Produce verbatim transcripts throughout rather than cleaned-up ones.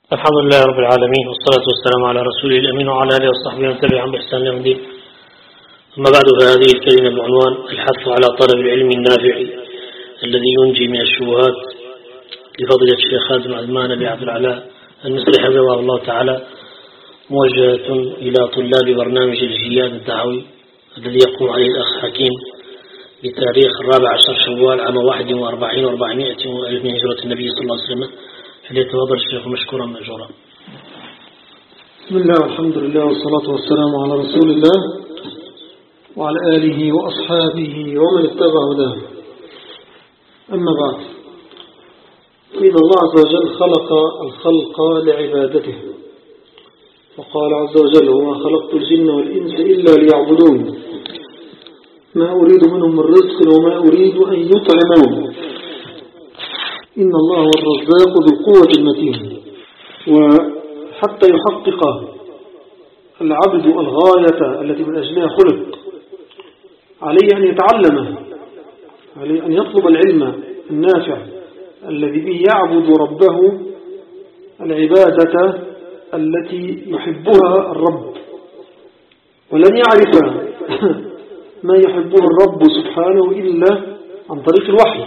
الحمد لله رب العالمين، والصلاة والسلام على رسوله الأمين وعلى آله وصحبه ومن تبعهم بإحسان يوم الدين. أما بعد، فهذه الكلمة بعنوان الحث على طلب العلم النافع الذي ينجي من الشبهات، لفضيلة الشيخ خازم عثمان بن عبد العلاء المصري حفظه الله تعالى، موجهة إلى طلاب برنامج الجياد الدعوي الذي يقوم عليه الأخ حكيم بتاريخ الرابع عشر شوال عام واحد وأربعين وأربعمائة وألف من هجرة النبي صلى الله عليه وسلم. فليتفضل الشيخ مشكورا مأجورا. بسم الله والحمد لله والصلاة والسلام على رسول الله وعلى آله وأصحابه ومن اتبع هداه. أما بعد، إن الله عز وجل خلق الخلق لعبادته، وقال عز وجل: وما خلقت الجن والإنس إلا ليعبدون ما أريد منهم من رزق وما أريد أن يطعمون إن الله هو الرزاق ذو القوة المتين. وحتى يحقق العبد الغاية التي من أجلها خلق، عليه أن يتعلم، عليه أن يطلب العلم النافع الذي به يعبد ربه العبادة التي يحبها الرب، ولن يعرف ما يحبه الرب سبحانه إلا عن طريق الوحي.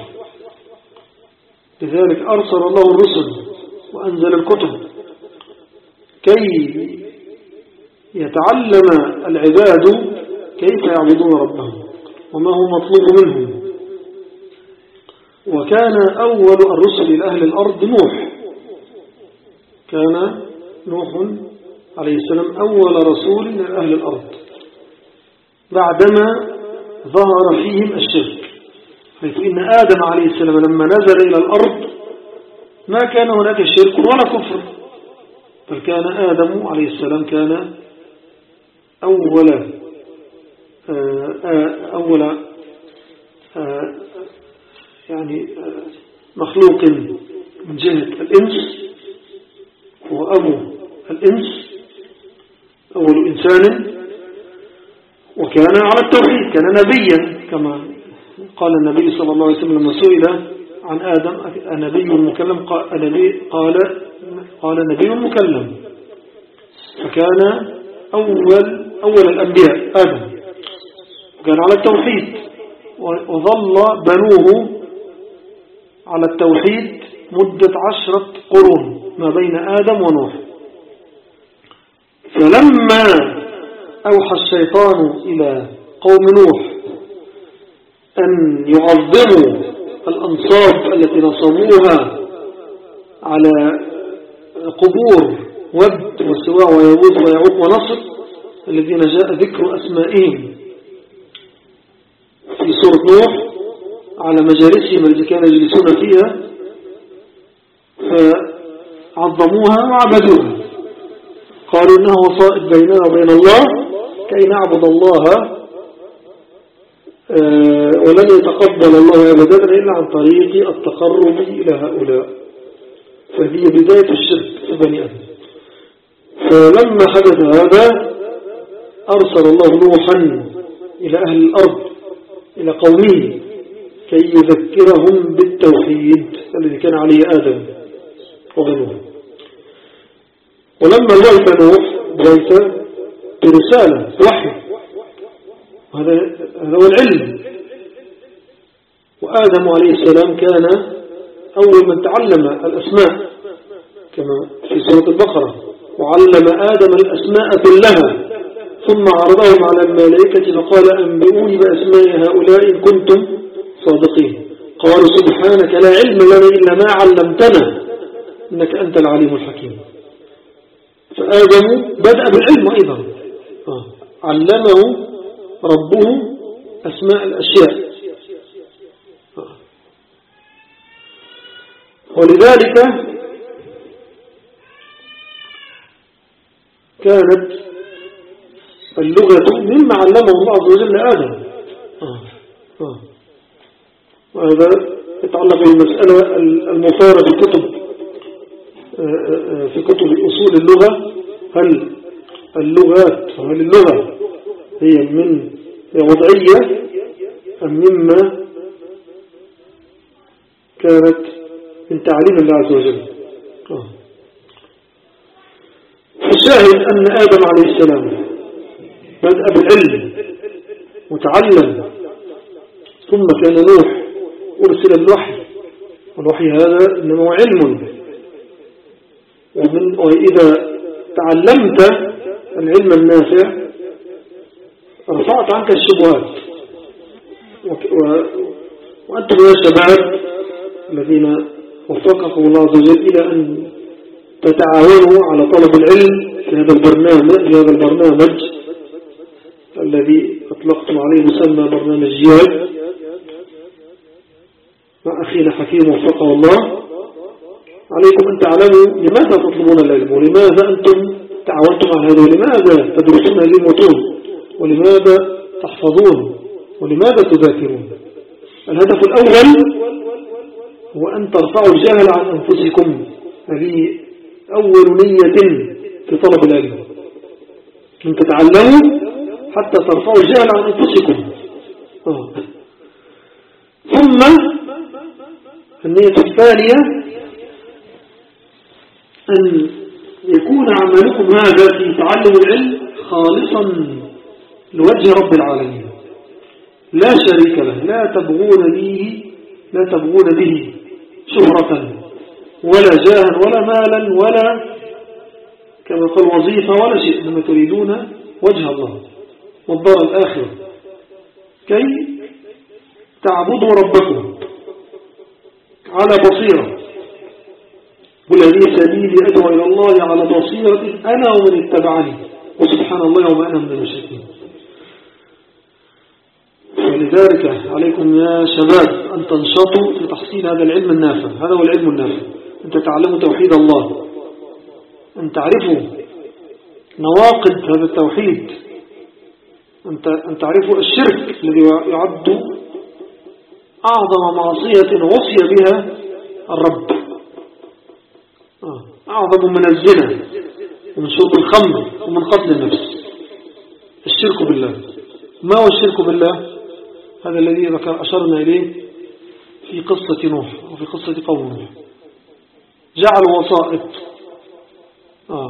لذلك أرسل الله الرسل وأنزل الكتب كي يتعلم العباد كيف يعبدون ربهم وما هو مطلوب منهم. وكان أول الرسل إلى أهل الأرض نوح، كان نوح عليه السلام أول رسول إلى أهل الأرض بعدما ظهر فيهم الشرك، حيث إن آدم عليه السلام لما نزل إلى الأرض ما كان هناك شرك ولا كفر، بل كان آدم عليه السلام كان أول أول يعني مخلوق من جهة الإنس، هو أبو الإنس، أول إنسان، وكان على التوحيد، كان نبيا كما قال النبي صلى الله عليه وسلم لما سئل عن آدم: النبي المكلم؟ قال قال قال نبي مكلم. فكان أول أول الأنبياء آدم، كان على التوحيد، وظل بنوه على التوحيد مدة عشرة قرون ما بين آدم ونوح. فلما أوحى الشيطان إلى قوم نوح أن يعظموا الأنصاب التي نصبوها على قبور ود وسواع ويغوث ويعوق ونصر الذين جاء ذكر أسمائهم في سورة نوح على مجالسهم التي كانوا يجلسون فيها، فعظموها وعبدوها، قالوا إنها وصائد بيننا وبين الله كي نعبد الله ولن يتقبل الله أبدا إلا عن طريق التقرب إلى هؤلاء. فهي بداية الشرك في بني آدم. فلما حدث هذا أرسل الله نوحا إلى أهل الأرض، إلى قومه، كي يذكرهم بالتوحيد الذي كان عليه آدم وبنوه. ولما بعث نوح بعث برسالة وحي، هذا هو العلم. وآدم عليه السلام كان أول من تعلم الأسماء كما في سورة البقرة: وعلم آدم الأسماء كلها ثم عرضهم على الملائكة فقال: أنبئوني بأسماء هؤلاء إن كنتم صادقين. قالوا: سبحانك لا علم لنا إلا ما علمتنا إنك أنت العليم الحكيم. فآدم بدأ بالعلم أيضا، علمه ربه أسماء الأشياء. ولذلك كانت اللغة مما علمه الله عز وجل آدم. وهذا يتعلق بالمسألة المثارة في كتب في كتب أصول اللغة: هل اللغات هل اللغة هي من وضعية أم مما كانت من تعليم الله عز وجل؟ الشاهد أن آدم عليه السلام بدأ بالعلم وتعلم، ثم كان نوح أرسل الوحي، والوحي هذا إنما هو علم. ومن وإذا تعلمت العلم النافع رفعت عنك الشبهات. وأنتم يا شباب الذين وفقكم الله عز وجل إلى أن تتعاونوا على طلب العلم في هذا البرنامج في هذا البرنامج الذي أطلقتم عليه مسمى برنامج جهاد مع أخينا حكيم وفقه الله، عليكم أن تعلموا لماذا تطلبون العلم، ولماذا أنتم تعاونتم على هذا، ولماذا تدرسون هذه المتون، ولماذا تحفظون، ولماذا تذاكرون. الهدف الأول هو أن ترفعوا الجهل عن أنفسكم. هذه أول نية في طلب العلم، أن تتعلموا حتى ترفعوا الجهل عن أنفسكم. آه. ثم النية الثانية أن يكون عملكم هذا في تعلم العلم خالصا لوجه رب العالمين لا شريك له، لا تبغون به لا تبغون به شهرة ولا جاها ولا مالا ولا كما قال وظيفة ولا شيء، إنما تريدون وجه الله والدار الآخرة كي تعبدوا ربكم على بصيرة. قل هذه سبيلي أدعو إلى الله على بصيرة أنا ومن اتبعني وسبحان الله وما أنا من المشركين. ولذلك عليكم يا شباب أن تنشطوا في تحصيل هذا العلم النافع. هذا هو العلم النافع، أن تتعلموا توحيد الله، أن تعرفوا نواقض هذا التوحيد، أن تعرفوا الشرك الذي يعد أعظم معصية وصي بها الرب، أعظم من الزنا ومن شرب الخمر ومن قتل النفس الشرك بالله. ما هو الشرك بالله؟ هذا الذي ذكر أشرنا إليه في قصة نوح وفي قصة قوم نوح. جعلوا وسائط آه.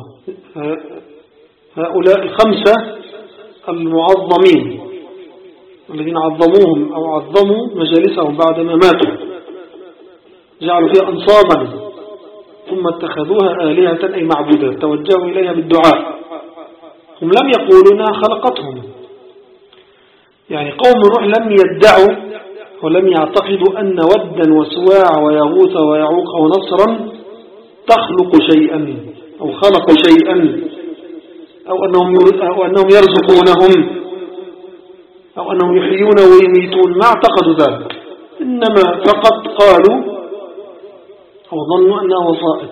هؤلاء الخمسة المعظمين الذين عظموهم أو عظموا مجالسهم بعدما ماتوا، جعلوا فيها أنصابا ثم اتخذوها آلهة أي معبودات توجهوا إليها بالدعاء. هم لم يقولوا إنها خلقتهم، يعني قوم نوح لم يدعوا ولم يعتقدوا أن ودا وسواع ويغوث ويعوق أو نصرا تخلق شيئا أو خلقوا شيئا أو أنهم, أو أنهم يرزقونهم أو أنهم يحيون ويميتون، ما اعتقدوا ذلك، إنما فقط قالوا أو ظنوا أنها وسائط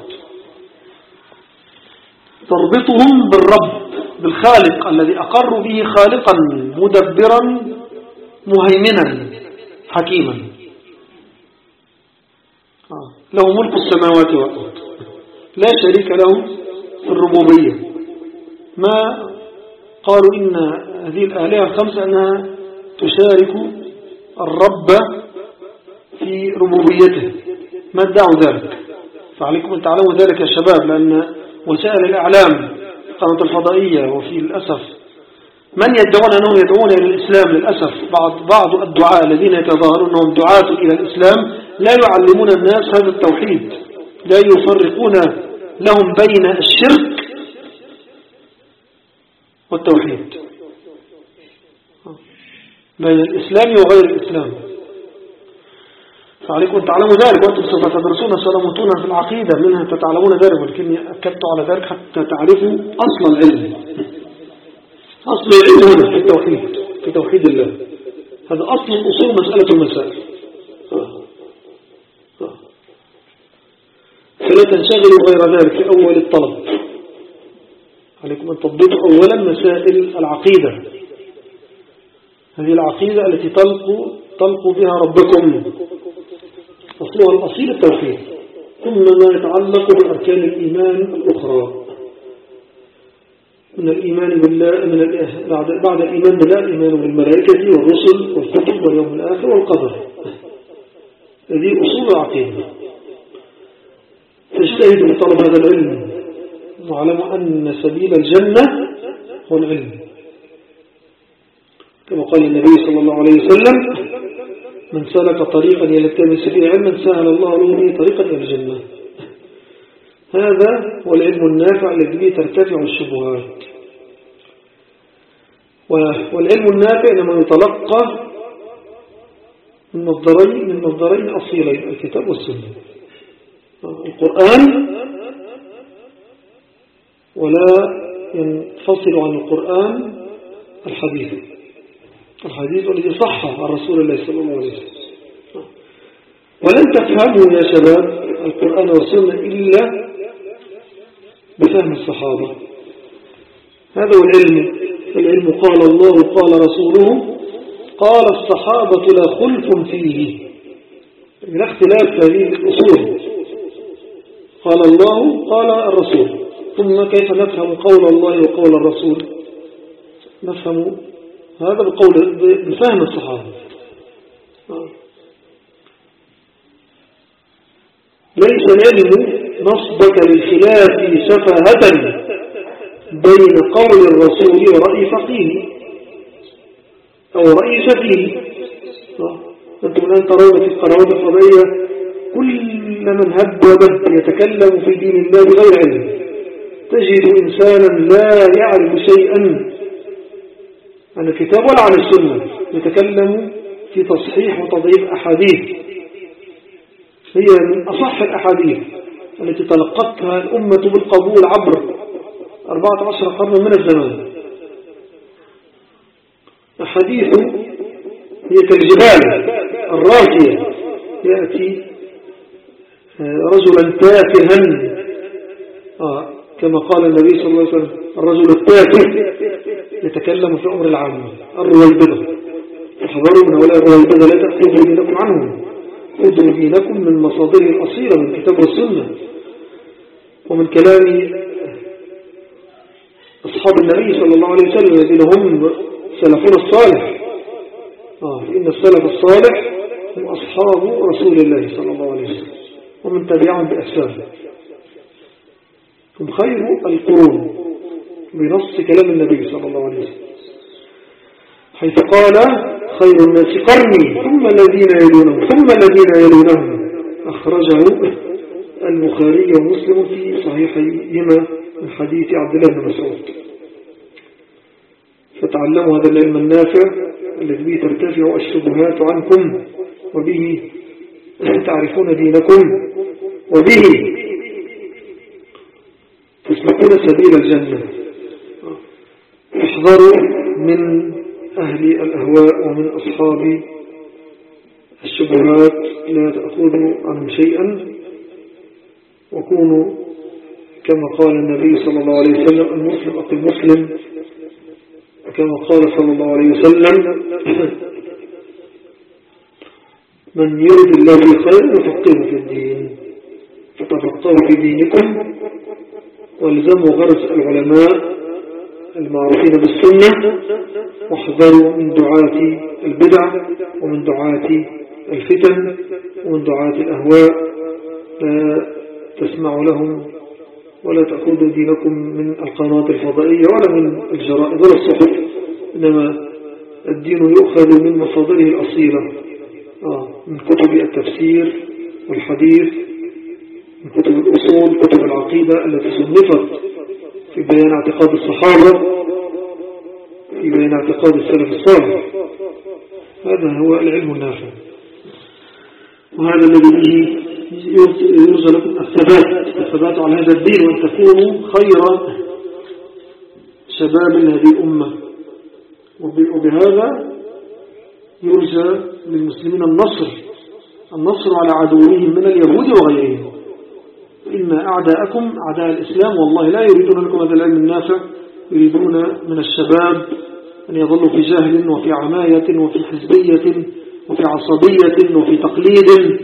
تربطهم بالرب بالخالق الذي أقروا به خالقا مدبرا مهيمنا حكيما له ملك السماوات والأرض لا شريك له في الربوبية. ما قالوا إن هذه الآلهة الخمسة أنها تشارك الرب في ربوبيته، ما ادعوا ذلك. فعليكم أن تعلموا ذلك يا شباب، لأن وسائل الإعلام القناة الفضائية وفي الأسف من يدعون أنهم يدعون إلى الإسلام، للأسف بعض, بعض الدعاء الذين يتظاهرون أنهم دعاة إلى الإسلام لا يعلمون الناس هذا التوحيد، لا يفرقون لهم بين الشرك والتوحيد، بين الإسلام وغير الإسلام. فعليكم أن تعلموا ذلك، وأنتم سوف تدرسون سلامتون في العقيدة منها تتعلمون ذلك، ولكن أكدت على ذلك حتى تعرفوا أصل العلم. أصل العلم هنا في التوحيد، في توحيد الله، هذا أصل الأصول مسألة المسائل. فلا تنشغلوا غير ذلك في أول الطلب، عليكم أن تضبطوا أولا مسائل العقيدة، هذه العقيدة التي تلقوا, تلقوا بها ربكم، أصلها الأصيل التوحيد، ثم ما يتعلق بأركان الإيمان الأخرى من الإيمان بالله، من بعد, بعد الإيمان بالله الإيمان بالملائكة والرسل والكتب واليوم الآخر والقدر. هذه أصول العقيدة. تجتهدوا في طلب هذا العلم واعلموا أن سبيل الجنة هو العلم، كما قال النبي صلى الله عليه وسلم: من سلك طريقا يلتمس فيه علما سهل الله له به طريقا إلى الجنة. هذا هو العلم النافع الذي به ترتفع الشبهات. والعلم النافع لما يتلقى من مصدرين من مصدرين أصيلين: الكتاب والسنة. القرآن، ولا ينفصل عن القرآن الحديث الحديث الذي صح عن رسول الله صلى الله عليه وسلم. ولن تفهموا يا شباب القرآن والسنة إلا بفهم الصحابة. هذا هو العلم. العلم قال الله قال رسوله قال الصحابة لا خلف فيه، لا اختلاف في هذه الأصول. قال الله قال الرسول. ثم كيف نفهم قول الله وقول الرسول؟ نفهم هذا بقول بفهم الصحابة. ليس العلم نصبك للخلاف سفاهة بين قول الرسول ورأي فقيه أو رأي سفيه. أنتم الآن ترون في القنوات الفضائية كل من هب ودب يتكلم في دين الله بغير علم. تجد إنسانا لا يعرف شيئا عن الكتاب ولا عن السنة يتكلم في تصحيح وتضعيف أحاديث هي من أصح الأحاديث التي تلقتها الأمة بالقبول عبر أربعة عشر قرن من الزمان. الحديث هي كالجبال الراسية، يأتي رجلا تافها آه كما قال النبي صلى الله عليه وسلم: الرجل التافه يتكلم في أمر العامة. الرويبضة، احذروا من هؤلاء الرويبضة، لا تأخذوا دينكم عنهم، خذوا دينكم من مصادره الأصيلة من الكتاب والسنة ومن كلام أصحاب النبي صلى الله عليه وسلم الذين هم سلفنا الصالح. آه إن السلف الصالح هم أصحاب رسول الله صلى الله عليه وسلم ومن تبعهم بإحسان. هم خير القرون بنص كلام النبي صلى الله عليه وسلم، حيث قال: خير الناس قرني ثم الذين يلونهم ثم الذين يلونهم. أخرجه البخاري ومسلم في صحيحيهما من حديث عبد الله بن مسعود. فتعلموا هذا العلم النافع الذي به ترتفع الشبهات عنكم وبه تعرفون دينكم وبه تسلكون سبيل الجنة. احذروا من أهل الأهواء ومن أصحاب الشبهات، لا تأخذوا عنهم شيئا، وكونوا كما قال النبي صلى الله عليه وسلم: المسلم أخو المسلم، وكما قال صلى الله عليه وسلم: من يرد الله بخير يفقهه في الدين. فتفقهوا في دينكم والزموا غرس العلماء المعروفين بالسنة، واحذروا من دعاة البدع ومن دعاة الفتن ومن دعاة الأهواء. لا تسمعوا لهم ولا تأخذوا دينكم من القنوات الفضائية ولا من الجرائد ولا الصحف، إنما الدين يؤخذ من مصادره الأصيلة، آه من كتب التفسير والحديث، من كتب الأصول، كتب العقيدة التي صنفت في بيان اعتقاد الصحابة، في بيان اعتقاد السلف الصالح. هذا هو العلم النافع، وهذا الذي به يرجى لكم الثبات الثبات على هذا الدين، وأن تكونوا خير شباب هذه الأمة. وبهذا يرجى للمسلمين النصر النصر على عدوهم من اليهود وغيرهم. إن أعداءكم أعداء الإسلام والله لا يريدون لكم هذا العلم النافع، يريدون من الشباب أن يظلوا في جهل وفي عماية وفي حزبية وفي عصبية وفي تقليد،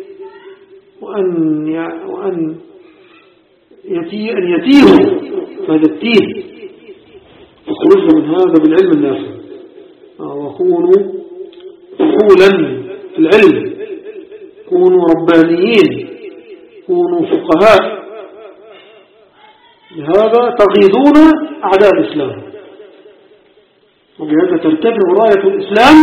وأن وأن يتي أن يتيهوا هذا التيه. فخرجوا من هذا بالعلم النافع، وكونوا فحولا في العلم، كونوا ربانيين، كونوا فقهاء، لهذا تغيظون أعداء الإسلام، وبهذا ترتفع راية الإسلام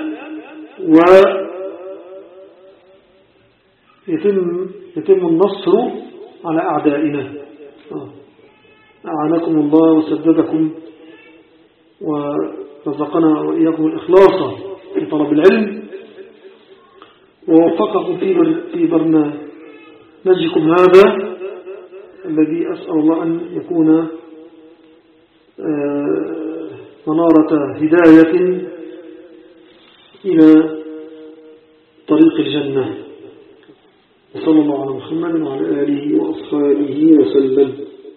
ويتم يتم النصر على أعدائنا. أعانكم الله وسددكم ورزقنا وإياكم الإخلاص في طلب العلم، ووفقكم في برنامجكم هذا الذي أسأل الله أن يكون منارة هداية إلى طريق الجنة. وصلى الله على محمد وعلى آله وأصحابه وسلم.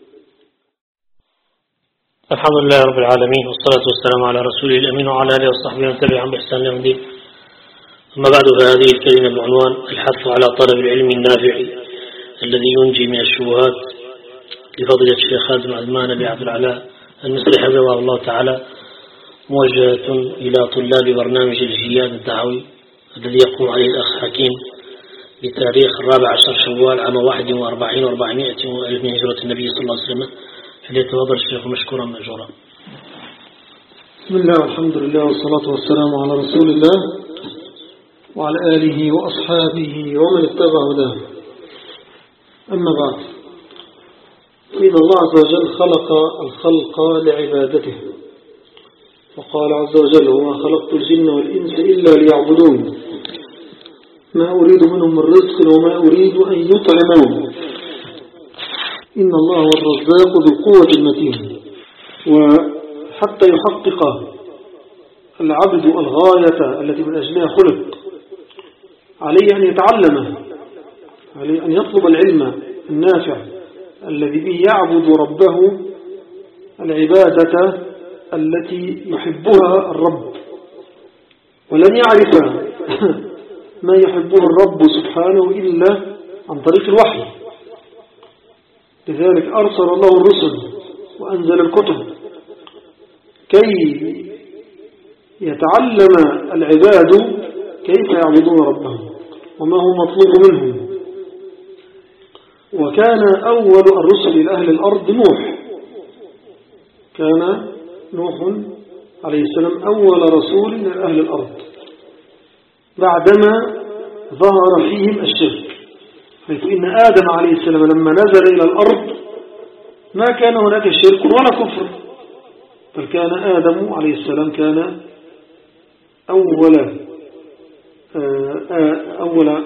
الحمد لله رب العالمين، والصلاة والسلام على رسوله الأمين وعلى آله وصحبه ومن تبعهم بإحسان إلى يوم الدين. أما بعد، فهذه الكلمة بعنوان الحث على طلب العلم النافع الذي ينجي من الشبهات، لفضيلة الشيخ خازم عثمان بن عبد العلاء المصري حفظه الله تعالى، موجهة إلى طلاب برنامج الجياد الدعوي الذي يقوم عليه الأخ حكيم بتاريخ الرابع عشر شوال عام واحد وأربعين وأربعمائة وألف من هجرة النبي صلى الله عليه وسلم. فليتفضل الشيخ مشكورا مأجورا. بسم الله والحمد لله والصلاة والسلام على رسول الله وعلى آله وأصحابه ومن اتبع هداه. أما بعد، إن الله عز وجل خلق الخلق لعبادته، وقال عز وجل: وما خلقت الجن والإنس إلا ليعبدون ما أريد منهم من رزق وما أريد أن يطعمون إن الله هو الرزاق ذو القوة المتين. وحتى يحقق العبد الغاية التي من أجلها خلق، عليه أن يتعلم، عليه أن يطلب العلم النافع الذي به يعبد ربه العبادة التي يحبها الرب، ولن يعرف ما يحبه الرب سبحانه إلا عن طريق الوحي. لذلك أرسل الله الرسل وأنزل الكتب كي يتعلم العباد كيف يعبدون ربهم وما هو مطلوب منهم. وكان أول الرسل إلى أهل الأرض نوح، كان نوح عليه السلام أول رسول إلى أهل الأرض بعدما ظهر فيهم الشرك، حيث إن آدم عليه السلام لما نزل إلى الأرض ما كان هناك شرك ولا كفر، بل كان آدم عليه السلام كان أول أول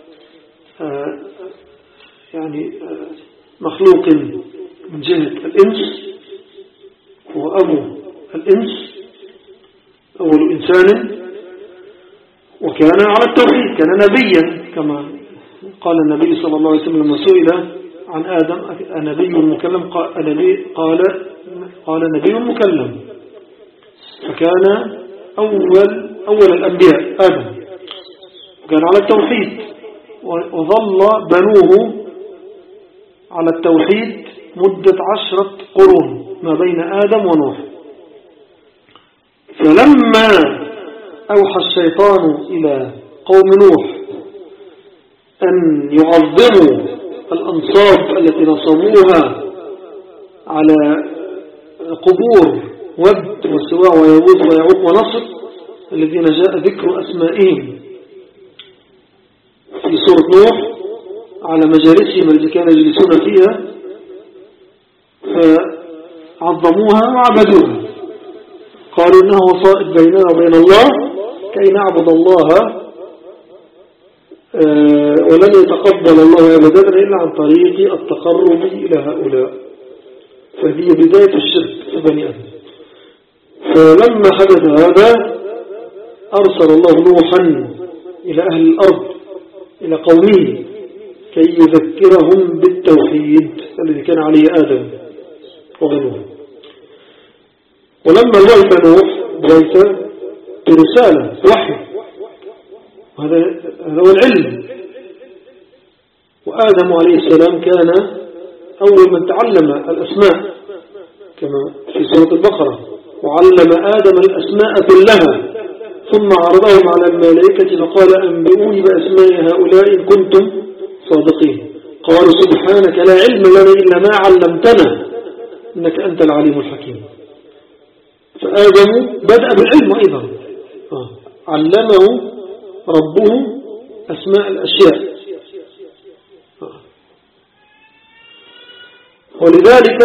يعني مخلوق من جهة الإنس، هو أبو الإنس، أول إنسان، وكان على التوحيد، كان نبيا كما قال النبي صلى الله عليه وسلم لما سئل عن آدم: النبي المكلم؟ قال قال نبي مكلم. فكان أول أول الأنبياء آدم، كان على التوحيد، وظل بنوه على التوحيد مدة عشرة قرون ما بين آدم ونوح. فلما أوحى الشيطان إلى قوم نوح أن يعظموا الأنصاب التي نصبوها على قبور ود وسواع ويغوث ويعوق ونصر الذين جاء ذكر أسمائهم في سورة نوح على مجالسهم التي كانوا يجلسون فيها، فعظموها وعبدوها، قالوا إنها وصائد بيننا وبين الله كي نعبد الله ولن يتقبل الله أبدا إلا عن طريق التقرب إلى هؤلاء. فهذه بداية الشرك في بني آدم. فلما حدث هذا أرسل الله نوحا إلى أهل الأرض، إلى قومه، كي يذكرهم بالتوحيد الذي كان عليه آدم وبنوه. ولما بعث نوح بعث برسالة وحي، وهذا هو العلم. وآدم عليه السلام كان أول من تعلم الأسماء كما في سورة البقرة: وعلم آدم الأسماء كلها ثم عرضهم على الملائكة فقال: أنبئوني بأسماء هؤلاء إن كنتم صادقين. قالوا: سبحانك لا علم لنا إلا ما علمتنا إنك أنت العليم الحكيم. فآدم بدأ بالعلم أيضا، آه. علمه ربه أسماء الأشياء، آه. ولذلك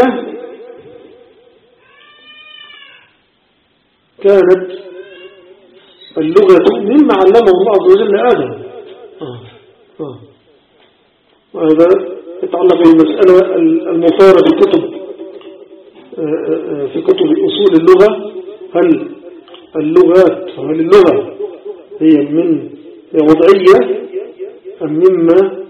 كانت اللغة مما علمه الله عز وجل آدم، آه. آه. وهذا يتعلق بالمسألة المثارة في كتب في كتب أصول اللغة، هل اللغات هل اللغة هي من وضعية أم مما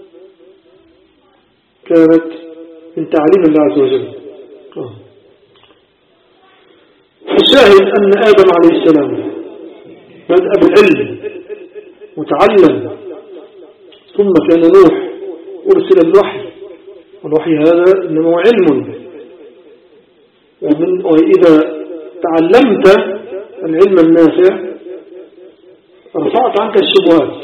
كانت من تعليم الله عز وجل؟ آه. الشاهد أن آدم عليه السلام بدأ بالعلم وتعلم، ثم كان نوح أرسل الوحي، والوحي هذا إنما هو علم، ومن وإذا تعلمت العلم النافع رفعت عنك الشبهات.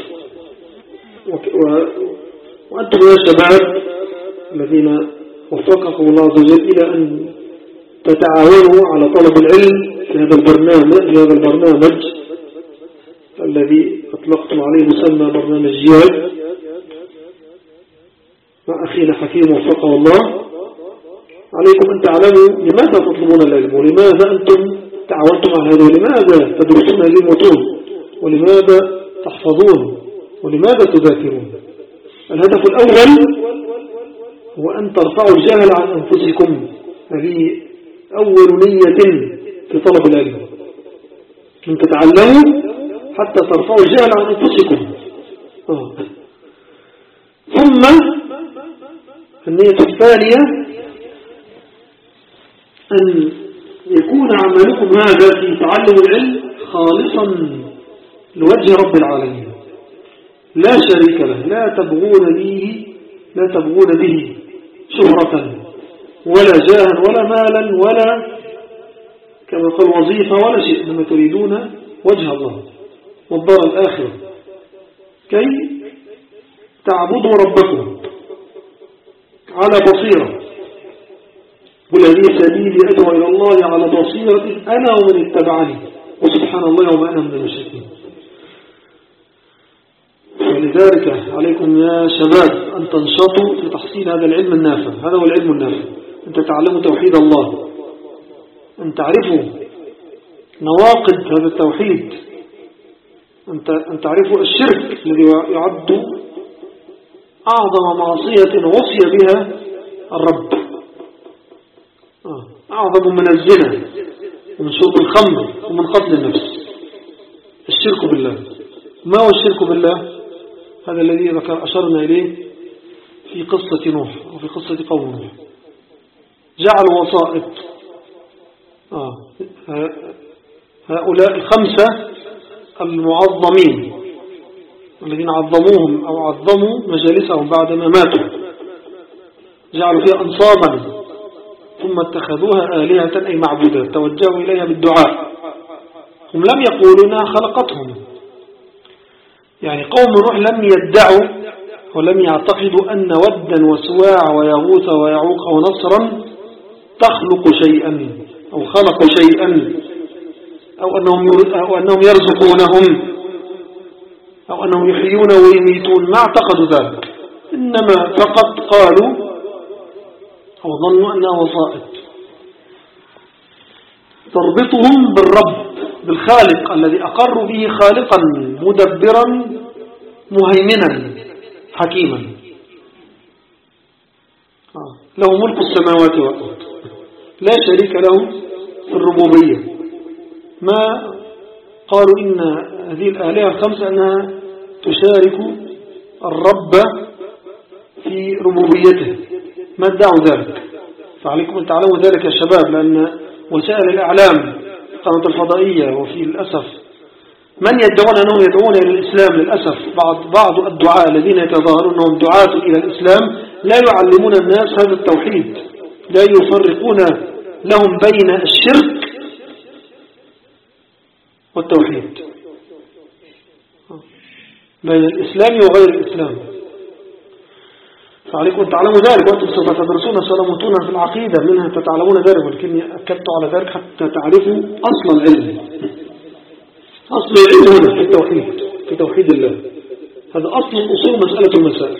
وأنتم يا شباب الذين وفقكم الله عز وجل إلى أن تتعاونوا على طلب العلم في هذا البرنامج في هذا البرنامج الذي أطلقتم عليه مسمى برنامج جهاد مع أخينا حكيم وفقه الله، عليكم أن تعلموا لماذا تطلبون العلم، ولماذا أنتم تعاونتم على هذا، ولماذا تدرسون هذه المتون، ولماذا تحفظون، ولماذا تذاكرون. الهدف الأول هو أن ترفعوا الجهل عن أنفسكم، هذه أول نية في طلب العلم، أن تتعلموا حتى ترفعوا الجهل عن أنفسكم. آه. ثم النية الثانية أن يكون عملكم هذا في تعلم العلم خالصا لوجه رب العالمين، لا شريك له، لا تبغون به لا تبغون به شهرة ولا جاها ولا مالا ولا كما قال وظيفة ولا شيء، إنما تريدون وجه الله والدار الآخرة كي تعبدوا ربكم على بصيرة، والذي سبيلي أدعو إلى الله على بصيرة أنا ومن اتبعني وسبحان الله وما أنا من المشركين. ولذلك عليكم يا شباب أن تنشطوا في تحصيل هذا العلم النافع. هذا هو العلم النافع، أن تتعلموا توحيد الله، أن تعرفوا نواقض هذا التوحيد، أن تعرفوا الشرك الذي يعد أعظم معصية وصي بها الرب، أعظم من الزنا ومن شرب الخمر ومن قتل النفس، الشرك بالله. ما هو الشرك بالله؟ هذا الذي ذكر أشرنا إليه في قصة نوح وفي قصة قوم نوح. جعلوا وسائط آه. هؤلاء الخمسة المعظمين الذين عظموهم أو عظموا مجالسهم بعدما ماتوا، جعلوا فيها أنصابا ثم اتخذوها آلهة أي معبودات، توجهوا إليها بالدعاء. هم لم يقولوا إنها خلقتهم، يعني قوم نوح لم يدعوا ولم يعتقدوا أن ودا وسواع ويغوث ويعوق ونصرا تخلق شيئا أو خلقوا شيئا أو أنهم, أو أنهم يرزقونهم أو أنهم يحيون ويميتون، ما اعتقدوا ذلك، إنما فقط قالوا أو ظنوا أنها وسائط تربطهم بالرب بالخالق الذي أقروا به خالقا مدبرا مهيمنا حكيما له ملك السماوات والأرض، لا شريك له في الربوبية. ما قالوا إن هذه الآلهة الخمسة أنها تشارك الرب في ربوبيته، ما ادعوا ذلك. فعليكم أن تعلموا ذلك يا شباب، لأن وسائل الإعلام القناة الفضائية وفي الأسف من يدعون أنهم يدعون إلى الإسلام، للأسف بعض, بعض الدعاء الذين يتظاهرون أنهم دعاة إلى الإسلام لا يعلمون الناس هذا التوحيد، لا يفرقون لهم بين الشرك والتوحيد، بين الإسلام وغير الإسلام. عليكم أن تعلموا ذلك، وأنتم سوف تدرسون سلمتون في العقيدة منها تتعلمون ذلك، ولكني أكدت على ذلك حتى تعرفوا أصل العلم. أصل العلم هنا في التوحيد، في توحيد الله. هذا أصل الأصول، مسألة المسائل.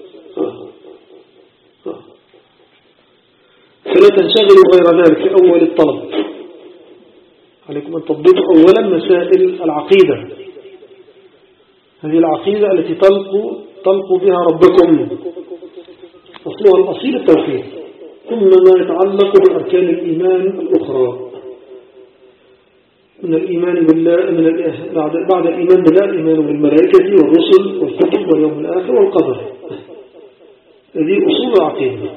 فلا تنشغلوا غير ذلك في أول الطلب. عليكم أن تضبطوا أولا مسائل العقيدة، هذه العقيدة التي تلقوا تلقوا بها ربكم، أصلها الأصيل التوحيد، ثم ما يتعلق بأركان الإيمان الأخرى من الإيمان بالله، من بعد, بعد الإيمان بالله الإيمان بالملائكة والرسل والكتب واليوم الآخر والقدر. هذه أصول العقيدة.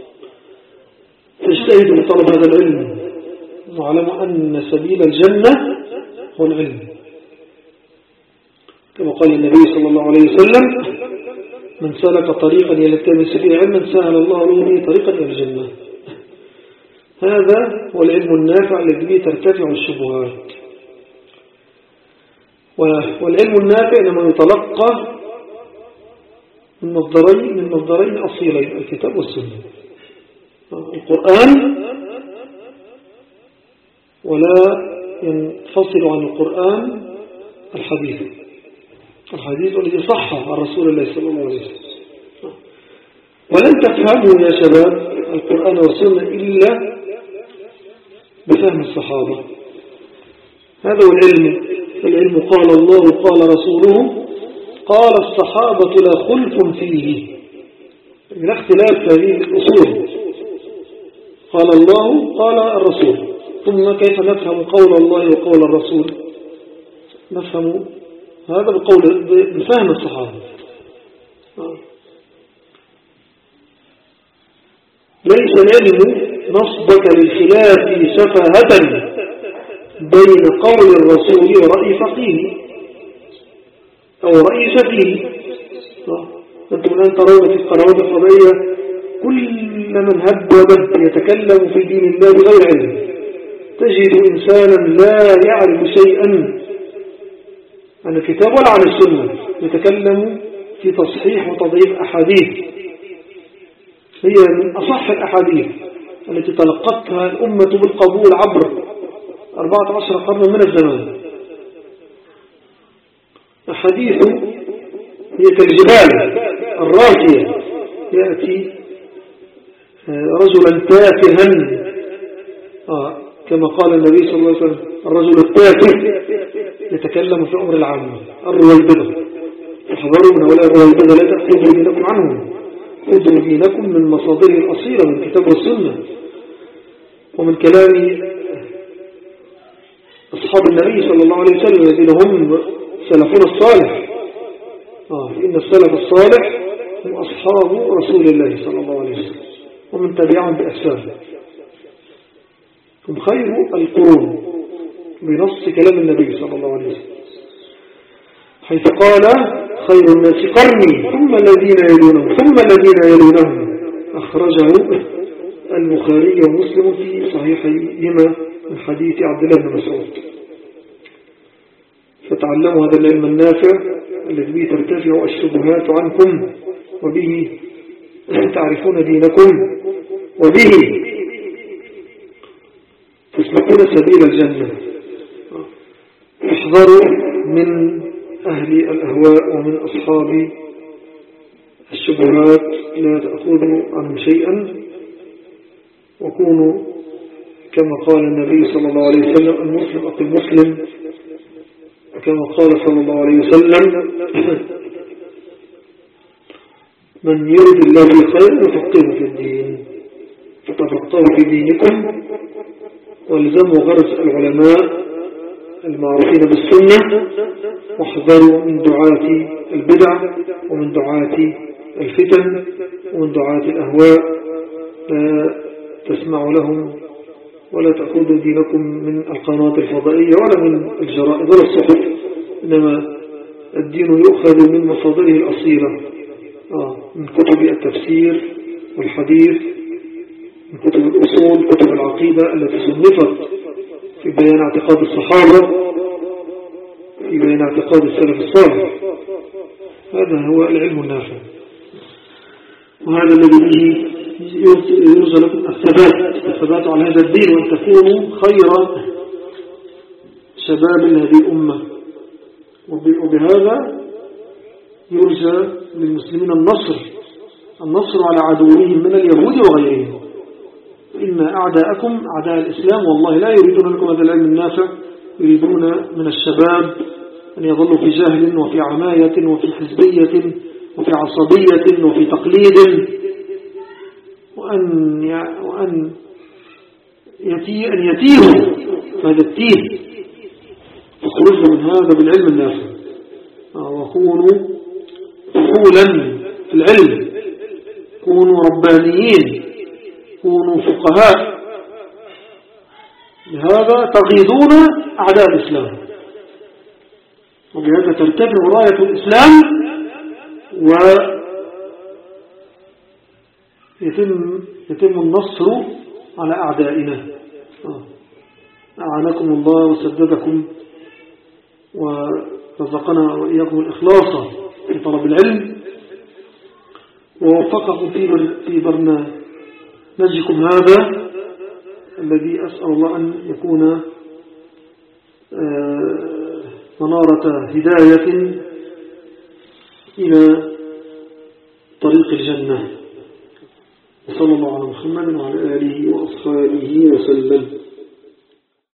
تجتهدوا لطلب هذا العلم، واعلموا أن سبيل الجنة هو العلم، كما قال النبي صلى الله عليه وسلم: من سلك طريقا يلتمس فيه علما سهل الله له به طريقا إلى الجنة. هذا هو العلم النافع الذي به ترتفع الشبهات. والعلم النافع لما يتلقى من مصدرين من مصدرين أصيلين، الكتاب والسنة. القرآن، ولا ينفصل عن القرآن الحديث الحديث الذي صح عن رسول الله صلى الله عليه وسلم. ولن تفهموا يا شباب القرآن والسنة إلا بفهم الصحابة. هذا هو العلم. العلم قال الله قال رسوله قال الصحابة لا خلف فيه، لا اختلاف في هذه الأصول. قال الله قال الرسول. ثم كيف نفهم قول الله وقول الرسول؟ نفهم هذا بقول بفهم الصحابة. ليس العلم نصبك للخلاف سفاهة بين قول الرسول ورأي فقيه أو رأي سفيه. أنتم الآن ترون في القنوات الفضائية كل من هب ودب يتكلم في دين الله بغير علم. تجد إنسانا لا يعرف شيئا عن الكتاب ولا عن السنة يتكلم في تصحيح وتضعيف أحاديث هي من أصح الأحاديث التي تلقتها الأمة بالقبول عبر أربعة عشر قرن من الزمان. أحاديث هي كالجبال الراسية، يأتي رجلا تافها آه كما قال النبي صلى الله عليه وسلم: الرجل التافه يتكلم في أمر العامة. الرويبضة، احذروا من هؤلاء الرويبضة، لا تأخذوا دينكم عنهم، خذوا دينكم من مصادره الأصيلة من الكتاب والسنة ومن كلام أصحاب النبي صلى الله عليه وسلم الذين هم سلفنا الصالح. آه إن السلف الصالح هم أصحاب رسول الله صلى الله عليه وسلم ومن تبعهم بإحسان. هم خير القرون بنص كلام النبي صلى الله عليه وسلم، حيث قال: خير الناس قرني ثم الذين يلونهم ثم الذين يلونهم. أخرجه البخاري ومسلم في صحيحيهما من حديث عبد الله بن مسعود. فتعلموا هذا العلم النافع الذي به ترتفع الشبهات عنكم، وبه تعرفون دينكم، وبه تسلكون سبيل الجنة. احذروا من أهل الأهواء ومن أصحاب الشبهات، لا تأخذوا عنهم شيئا، وكونوا كما قال النبي صلى الله عليه وسلم: المسلم أخو المسلم، وكما قال صلى الله عليه وسلم: من يرد الله بخير يفقهه في الدين. فتفقهوا في دينكم والزموا غرس العلماء المعروفين بالسنة، واحذروا من دعاة البدع ومن دعاة الفتن ومن دعاة الأهواء. لا تسمعوا لهم ولا تأخذوا دينكم من القنوات الفضائية ولا من الجرائد ولا الصحف، إنما الدين يؤخذ من مصادره الأصيلة، آه من كتب التفسير والحديث، من كتب الأصول، كتب العقيدة التي صنفت في بيان اعتقاد الصحابة، في بيان اعتقاد. اعتقاد السلف الصالح. هذا هو العلم النافع. وهذا الذي به يرجى لكم الثبات الثبات على هذا الدين، وأن تكونوا خير شباب هذه الأمة. وبهذا يرجى للمسلمين النصر النصر على عدوهم من اليهود وغيرهم. إن أعداءكم أعداء الإسلام والله لا يريدون لكم هذا العلم النافع، يريدون من الشباب أن يظلوا في جهل وفي عماية وفي حزبية وفي عصبية وفي تقليد، وأن وأن يتي أن يتيهوا هذا التيه. فخرجوا من هذا بالعلم النافع، وكونوا فحولا في العلم، كونوا ربانيين، كونوا فقهاء. بهذا تغيظون أعداء الإسلام، وبهذا ترتفع راية الإسلام ويتم يتم النصر على أعدائنا. أعانكم الله وسددكم ورزقنا وإياكم الإخلاص في طلب العلم، ووفقكم في برنامجكم هذا الذي أسأل الله أن يكون منارة هداية إلى طريق الجنة. وصلى الله على محمد وعلى آله وأصحابه وسلم.